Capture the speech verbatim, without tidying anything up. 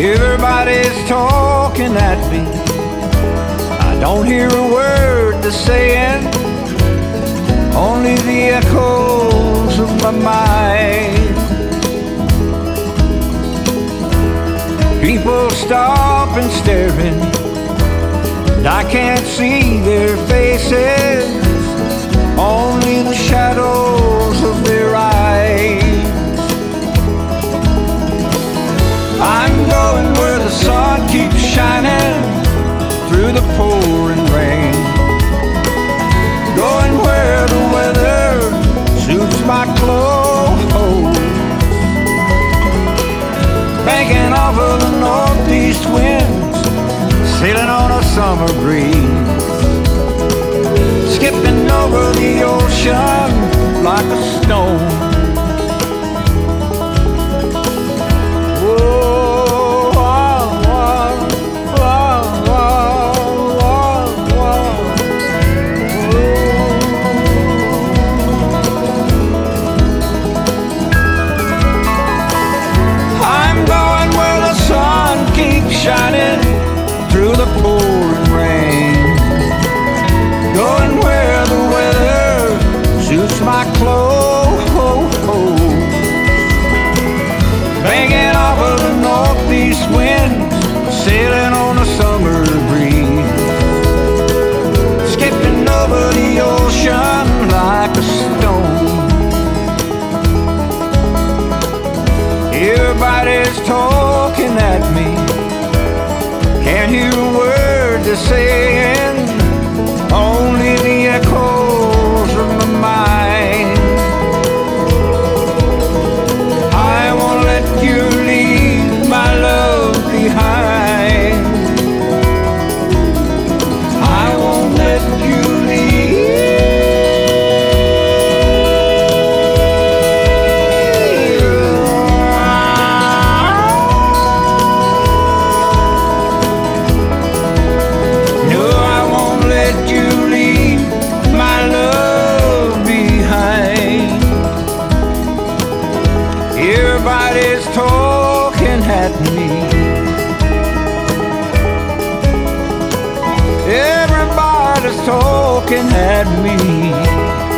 Everybody's talking at me. I don't hear a word they're saying, only the echoes of my mind. People stop and staring, and I can't see their faces, only the shadows of their eyes. I'm going where the sun keeps shining through the pouring rain, going where the weather suits my clothes, banking off of the northeast winds, sailing on a summer breeze, skipping over the ocean like a stone. Shining through the pouring rain, going where the weather suits my clothes, banging off of the northeast wind, sailing on a summer breeze, skipping over the ocean like a stone. Everybody's talking at me, can't hear a word they're saying, only the echoes of my mind. I won't let you leave my love behind. I won't let you leave. Everybody's talking at me. Everybody's talking at me.